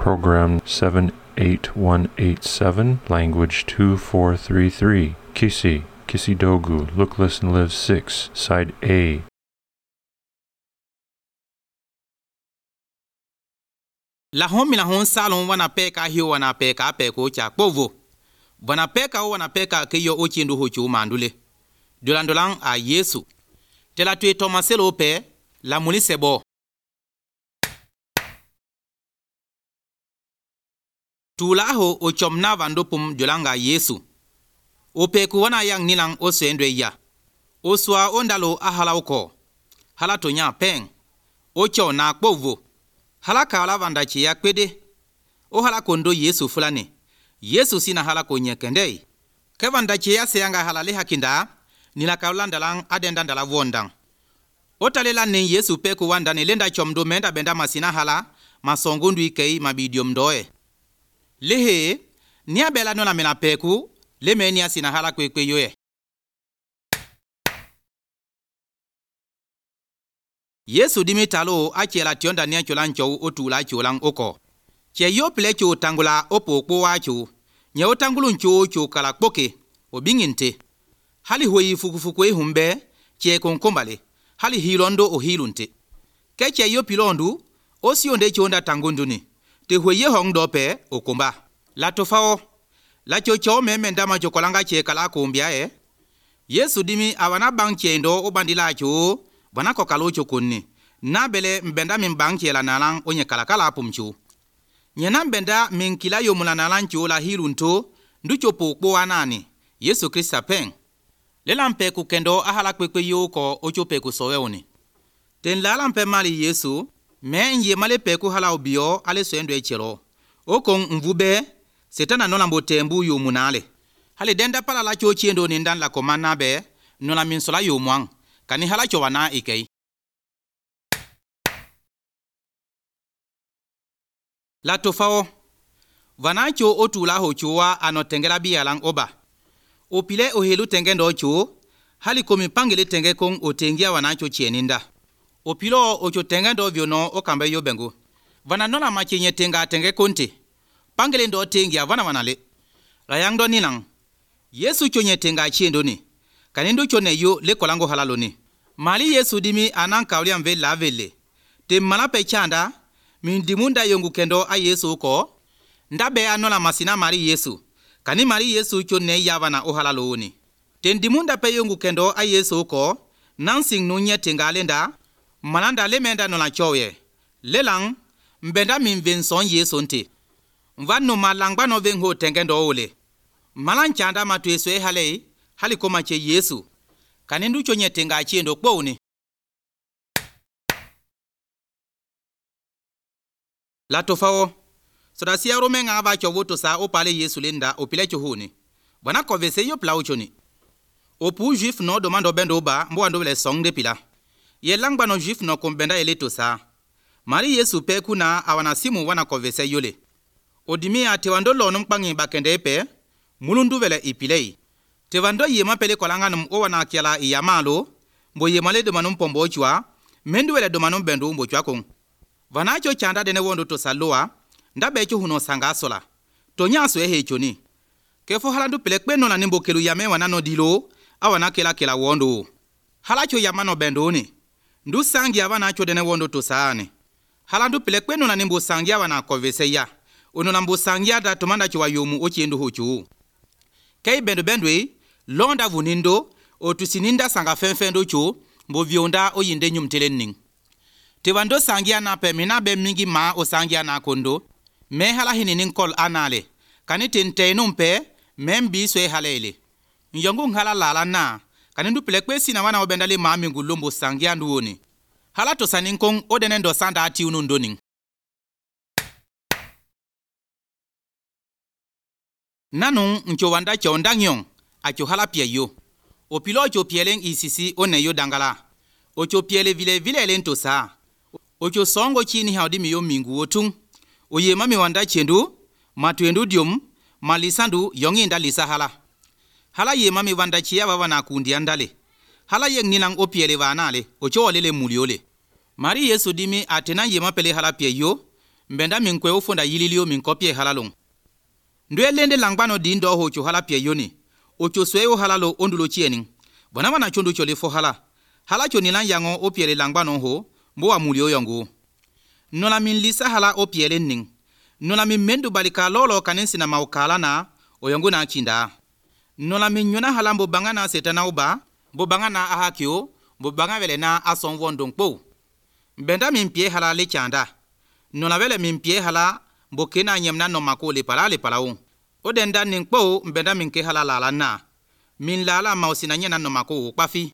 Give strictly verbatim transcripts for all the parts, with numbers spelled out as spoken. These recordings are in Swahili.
Program seven eight one eight seven, Language two four three three, Kisi, Kisidogu, Look, Listen, Live six, Side A. La homi la hon salon wana peka hiyo wana peka peko cha povo. Wana peka wana peka kiyo ochindu hochu mandule. Dolandolang a Yesu. Tela tue Tomaselo pe la mulisebo. Tulaho o chomna vandopum dolanga Yesu. O peku wana yang nilang o swendwe ya. O swa ondalo ahala uko. Hala tonya peng. O cho na povo. Hala kala vandachi ya kwede. O hala kondo Yesu fulani. Yesu sina hala konye kendei. Ke vandachi ya seyanga hala leha kinda. Nila kaulandalang adendandala wondang. O talela ni Yesu peku wanda ni lenda chomdo menda benda masina hala. Masongundu ikei mabidium doe. Lehe, niya bela nona mena peku. Leme niya sina hala kwe kwe yoe. Yesu dimi talo ache la tionda niya cholan chow otu la cholang oko. Che yo pile cho tangula opo po wacho. Nye o tangulun cho cho kala poke. O binginte. Hali hoi fukufuku e humbe. Che konkombale. Hali hilondo o hilunte. Ke che yo pilondu. O sionde chonda tangunduni. Te hoi hong dope o kumba. La tofao. La cho cho me mendama chokolanga che kala kumbia e. Yesu dimi awana bang che ndo o bandila cho. Bana ko kalo chokonni na bele mbenda min banki la nalang onye kalakala pumchu nyena mbenda min kila yo mulanalan chu la hirunto nducho pokpo anani Yesu Krista pen lelampe ku kendo ahala kwekwe yo ko ochope ku soweoni ten lalampe mali Yesu me nje male pe ku hala obio ale soendo echero okon mvube setana nona mbotembu yo munale hale denda pala la cho chiendo ni ndan la komana be nona min sola yo mwang kani hala chowana ikei. La tofao. Vanacho otu la hochua anotengela bialang oba. Opile ohelu tengendo ocho. Hali komi pangele tenge kong otengia wanacho chieninda. Opilo ocho tengendo vyono okambe yobengu. Vananona machenye tenga tenge konte. Pangele ndo tengia vana vanale. Rayangdo nilang. Yesu chonye tenga chiendoni. Kanindu chone yo le kolango halaloni. Mali Yesu dimi anang kaulia mve la vele. Te malape chanda, min dimunda yongu kendo a Yesu ko. Ndabe anola masina mari Yesu. Kani mari Yesu chone yavana ohalalo oni. Te dimunda pe yongu kendo a Yesu ko. Nansing nunye tengalenda. Malanda le menda nola chowe. Lelang, mbenda min venson Yesu nte. Mvanu malangba no venho tengendo ole. Malanchanda matueswe halei. Hali koma che Yesu. Kanindu chonye tenga chiendo kponi. La tofao. Soda siya rome nga ava chovoto sa opale Yesu lenda opile chohuni. Wana kovese yo pla uchoni. Opu juif no domando bendo ba mbo ando le song de pila. Ye langba no juif no kombenda eleto sa. Mari Yesu pe kuna awana simu wana kovese yole. Odimi ate wandolo nompangi bakende pe. Mulundu vele ipilei. Tevando yema pele kolanga num owana kiala iyamalo, mbo yemale de manum pombo chwa, mendu wele de manum bendo mbo chwa kong. Vanacho chanda dene wondo to saloa, ndabe cho huno sanga sola. Tonya so ehe choni. Kefo halandu pele kweno na nimbo kelu yame wanano dilo, awana kela kela wondo. Halacho yamano bendo ni. Ndu sangi avanacho dene wondo to saane. Halandu pele kweno na nimbo sangi awana kovese ya. Ono nambo sangi ada tomanda chwa yomu ochi endo hochu. Kei bendo bendwe, londa vunindo, o tusininda sanga fenfendo cho, mbo vionda o yinde nyumtelening. Tewando sangia na pe minabe mingi ma o sangia na kondo, me hala hininin kol anale, kanite ntenumpe, membi swe halele. Nyongu nghala lala na, kanindu pelekwe sina wana obendale ma mingu lombo sangia nduoni. Hala to saninkong odenendo sanda ati unundoning. Nanung ncho wanda chondangyon acho hala pia yo. O pilo cho pieleng isisi one yo dangala. O cho piele vile vile lento sa. O cho songo chini haudi miyo mingu otung. O ye mami wanda chendu, matuendu dium, malisandu yongi nda lisa hala. Hala ye mami wanda chia wawana kundi andale. Hala yeng nilang o piele vanale, o cho walele muliole. Mari Yesu dimi atena ye mapele hala pia yo, mbenda min kwe ufonda yililio min kopie halalong. Ndwe lende langbano di ndo hocho hala pie yoni. Ocho sweo halalo ondulo chiening. Wana wana chondu chole fo hala. Hala choni lan yango opiele langbano ho, mboa mulio yongo. Nola min lisa hala opiele ning. Nola min mendu balika lolo kanensi na maukala na, oyongo na chinda. Nola min nyona hala mbobanga na setana uba, mbobanga na ahakyo, mbobanga vele na asonvon dongpo. Mbenda min pie hala le chanda. Nola vele min pie hala, mbokena nyemna no mako le pala le palaung. Odenda ningpo mbenda min ke hala lala na. Min lala mausina nyena no mako ukpafi.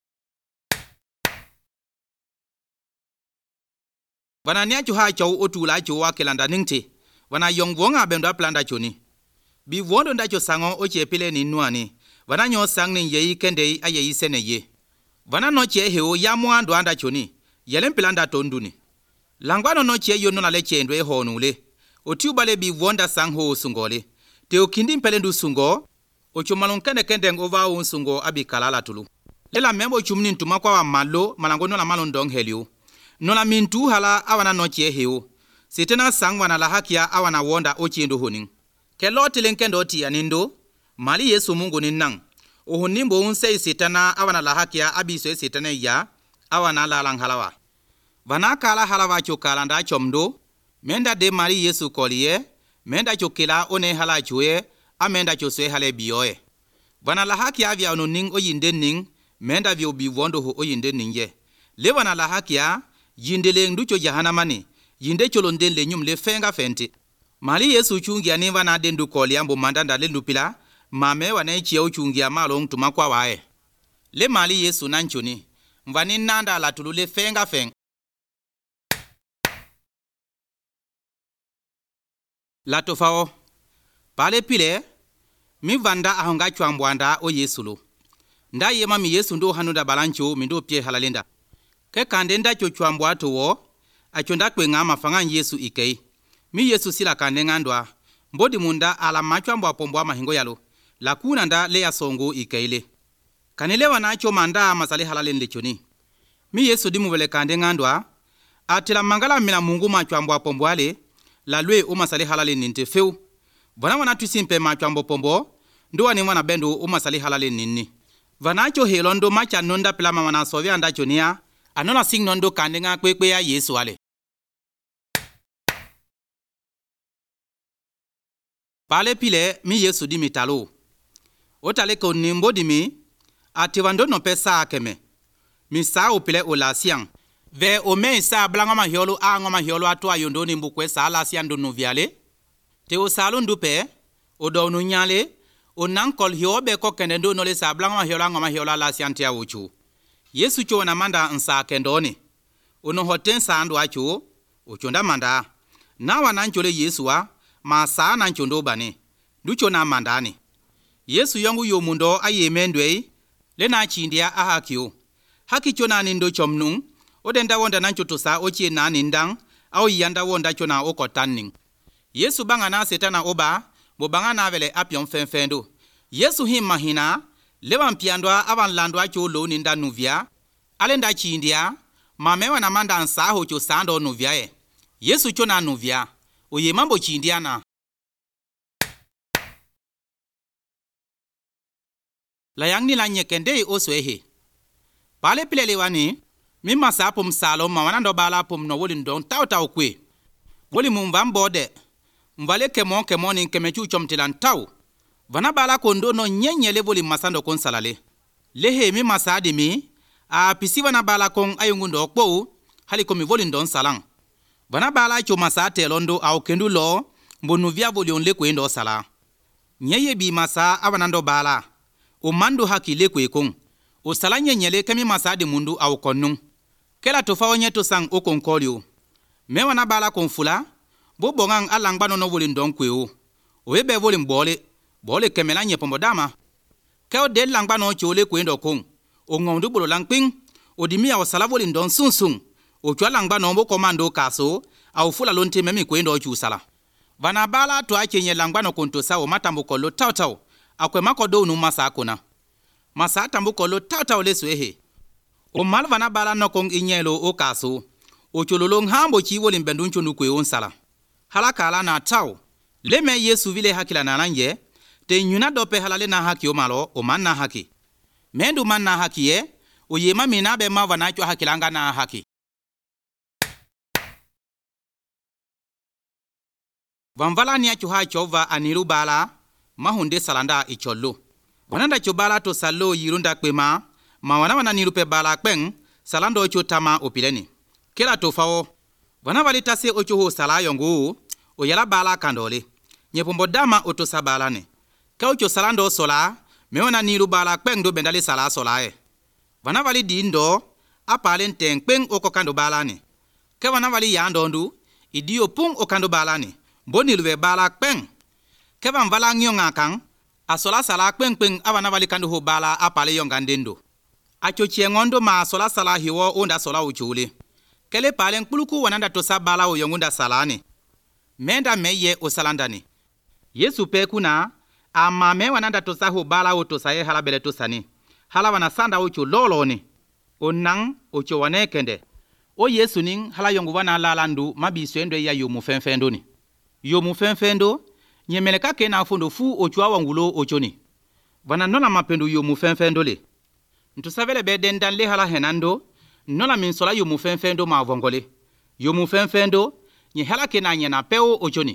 Wana nia chuha chau otula chuwa kelanda ningte. Wana yong wonga benda planda choni. Bi wondo nda cho sango oche pile ni nuani. Wana nyo sang ni yei kende aye sene ye. Wana no che heo ya muando anda choni. Yelen planda tonduni. Langwano no che yono na leche ndwe honule. Otiubale bi wonda sang ho sungole. Te okindi mpelendu sungo. Ocho malonkende kende ngova un sungo abi kalala tulu. Lela membo chumni ntuma kwa wa malo malangono la malondong helio. Nola mintu hala awana no che heo. Sitena sang wana la hakia awana wonda ochi ndo honing. Kelote lenkendo oti anindo. Mali Yesu Mungu ni nang. Ohunimbo unse sitena awana la hakia abiso sitena ya awana la lang halawa. Vana kala halawa chokala nda chomdo. Menda de Mali Yesu koliye. Menda chokela one hala chue. Amenda choswe hale biyoe. Vana la hakia avya ono ning oyinde ning. Menda vyo biwondo ho oyinde ninge. Le wana la hakia. Yindele nducho jahanamani. Yinde cholonde le nyum le fenga fenti. Mali Yesu chungia ni wana dendu koli ambo mandanda le lupila. Mame wana ichi ya uchungia malong tumakwa wae. Le Mali Yesu nanchoni. Mvani nanda la tulu le fenga feng. La tofao. Pale pile. Mi vanda ahonga chuambwanda o Yesu lo. Nda yema mi Yesu ndo hanuda balancho mindo pie halalenda. Ke kandenda cho chuambwa to wo. Achonda kwe ngama fangan Yesu ikei. Mi Yesu sila kandenga ndwa. Mbodi munda ala machuambwa pombwa mahingo yalo. La kuna nda le ya songo ikeile. Kanelewa na cho manda masali halalen lechoni. Mi Yesu dimu vele kandenga ndwa. Atila mangala mina Mungu machuambwa pombwale. La lwe o masali halalen ninte feu. Vana wana tusimpe machuambo pombo. Nduwa ni wana bendo o masali halalen nini. Vana cho helondo macha nonda pilama wana sovya nda chonia. Anola sing nondo kandenga kwekwe ya Yesu wale. Pale pile mi Yesu di mitalo. Otale ko nimbo di mi. Atiwando no pesa akeme. Mi sa upile o la siang. Ve o me sa blanga ma hiolo a ngoma hiolo atwa yondo ni mbukwe sa la siang do no viale. Te o salo ndupe. O do no nyale. O nankol hiobe ko kendendo no le sa blanga ma hiolo ngoma hiolo la siang tia uchu. Yesu cho na manda nsa kendoni. Ono hoten sa andu achu. Uchonda manda. Na wananchole Yesu wa. Ma sa nanchondo bane. Ducho na mandani. Yesu yongu yomundo aye mendwe. Lena chindia ahakyo. Haki chona nindo chomnung. Odenda wonda nanchoto sa ochie na nindang. Au yanda wonda chona okotanning. Yesu banga na setana oba. Bo banga na vele apyon fenfendo. Yesu him mahina. Lewan piandwa avan landwa cho lo ninda nuvia. Alenda chindia. Mamewa na manda ansaho cho sando nuvia e. Yesu chona nuvia. Oye mambo chindia na. La yang ni la nyekende oswehe. Pale pile lewani. Mima sa pum salo mawanando bala pum no woli ndong tau tau kwe. Woli mumva mbode. Mvale kemon kemon in kemechu chomtilan tau. Vana bala kondo no nyenye levoli masando kon salale. Lehe mi masadi mi. A pisi vana bala kon ayungundo okpo. Hali komi voli ndong salang. Vana bala cho masate londo au kendu lo. Mbonu via voli on lekwe ndo sala. Nyeye bi masa awanando bala. O mando haki lekwe kong. O sala nyenyele kemi masadi mundu au konung. Kela tofa onye to sang o konkolio. Me wana bala konfula. Bo bongang alangbano no voli ndong kwe o. Oebe voli mbole. Bole kemela nye pomodama. Keo de langbano chole kwendo kong. O ngondu bolo langping. O dimia o salavoli ndon sung sung. O chwa langbano mbo komando kaso. Au fula lonte memi kwendo chu sala. Vana bala to achenye langbano kontosa o matambo kolo tau tau. Akwe mako do unu masa akona. Masa tambo kolo tau tau lesu ehe. O mal vana bala no kong inyelo o kaso. O chololong hambo chi woli mbenduncho nukwe on sala. halakala na tau leme Yesu vile hakila na lanje te nyuna dope halale na haki o malo o man na haki mendu man na haki ye o yema mina be ma wana cho hakilanga na haki vanvala ni acho ha chova aniru bala mahunde salanda icholo wananda cho bala to salo yirunda kwema ma wana wana nirupe bala kpeng salando ocho tama opileni kila tofao wana valitase ocho ho sala yongu o yala bala kandole nyepombo dama oto sabalane ka ocho salando sola meona niru bala kpeng do bendale sala sola e wana vali dindo apalen ten kpeng oko kando balane ke wana vali yandondu idio pung okando balane boni luwe bala kpeng ke van vala nyonga kang asola sala kpeng kpeng awana vali kando ho bala apale yongandendo acho chiengondo ma sola sala hiwo onda sola uchule kele palen kuluku wananda to sabala o yongunda salane menda meye o salandani Yesu pe kuna ama me wananda to saho bala o to saye halabele to sani hala wana sanda ucho loloni onang ucho wanekende o Yesu ning hala yongu wana lalandu mabiswendo ya yomu fenfendo ni yomu fenfendo nyemeleka kena fundo fu ocho awangulo ochoni wana nona mapendo yomu fenfendo le ntusavele beden dan le hala henando nona min sola yomu fenfendo ma vongole yomu fenfendo nye hala kena nyena peo ochoni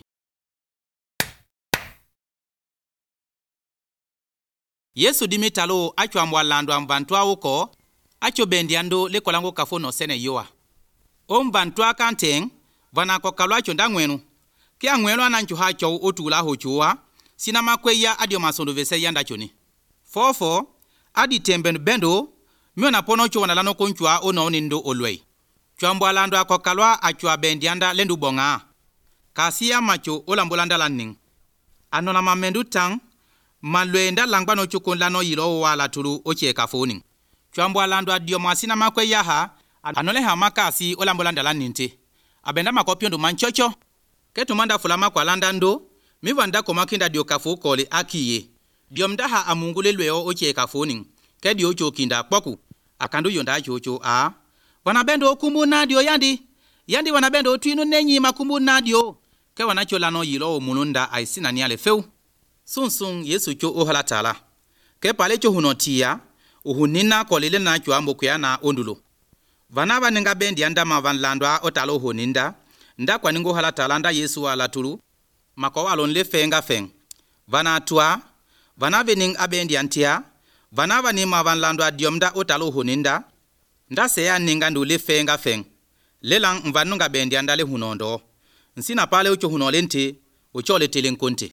Yesu dimitalo acho amwalando amvantwa uko acho bendiando le kolango kafono sene yoa omvantwa kanteng vana ko kalwa cho ndangwenu ke angwelo anancho ha cho otula hochua sina makweya adio masondo vese yanda choni fofo adi temben bendo miona pono cho wanalano konchwa ono nindo olwei chwambwalando akokalwa acho bendianda lendu bonga kasia macho olambolanda lanning anona mamendu tang malwenda langbano chukunlano yilo wala tulu oche kafoni chwambwalando adio masina makweya ha anole ha makasi olambolanda laninte abenda makopiondo manchocho ketumanda fulama kwa landando mivanda komakinda dio kafu kole akiye diomdaha amungulelweo oche kafoni kedi ocho kinda kpoku akandu yonda chocho a wanabendo kumbu nadio yandi yandi wanabendo otwinu nenyi makumbu nadio ke wanacholano yilo mununda aisina ni ale feu sunsun Yesu cho ohala tala ke pale cho hunotia uhunina kolele na cho ambokuya na ondulo vanaba ninga bendi anda mavanlandwa otalo honinda nda kwa ningo hala talanda Yesu ala tulu mako alon le fenga feng vana tua vana vening abendi antia vana vani mavanlandwa diomda otalo honinda nda seya ninga ndu le fenga feng lelang mvanunga bendi anda le hunondo nsina pale ucho hunolente ucho le telenkonte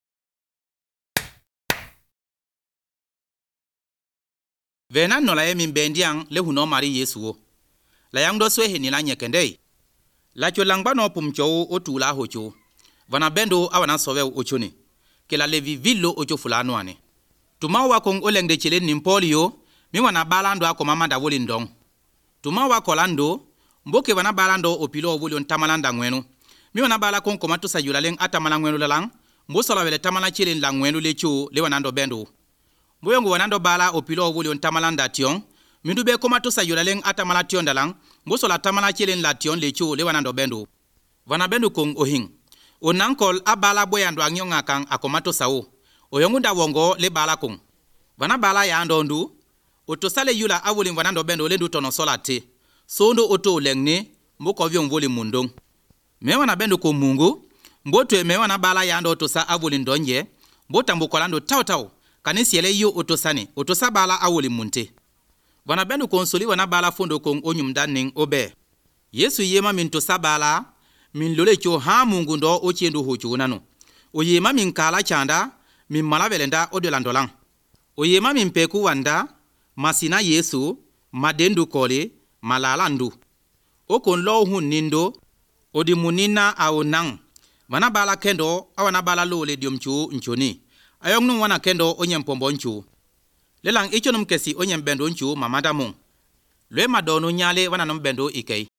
vena nola emi bendiang le huno mari Yesu o la yang do swe ni la nyekendei la cho langba no pumcho otula hocho vana bendo awana sowe ochoni kela levi villo ocho fulano ane tuma wa kong olengde chile nimpolio mi wana balando akoma manda wolindong tuma wa kolando mboke wana balando opilo woli on tamalanda ngwenu mi wana bala kon komato sayula leng atamala ngwenu lalang mbosola wele tamala chile la ngwenu lecho le wana ndo bendo mboyongo wana ndo bala opilo woli on tamalanda tion mindube komato sayula leng atamala tion dalang mbosola tamala chile la tion lecho le wana ndo bendo wana bendo kong ohing onankol abala boyando anyonga kang akomato sawo oyongunda wongo le bala kong wana bala ya ndondu otosale yula awoli wana ndo bendo lendu tono solate sondo oto lengne mboko vyo mvoli mundong mewa na bendo ko mungu mboto mewa na bala ya ndo otosa awoli ndonje mbota mbokolando tau tau kanisi ele yo otosane otosa bala awoli munte wana bendo konsoli wana bala fondo kong onyumdaning obe Yesu yema mintosa bala min lole cho ha mungu ndo ochendu hochunano oyema min kala chanda min malavelenda odelandolang oyema min peku wanda masina Yesu madendu kole malalandu okon lo hun nindo odi munina aonang wana bala kendo awana bala lole diomchu nchoni ayong nu wana kendo onyempombo nchu lelang ichonum kesi onyembendo nchu mamada mung lwe madono nyale wana nombendo ikei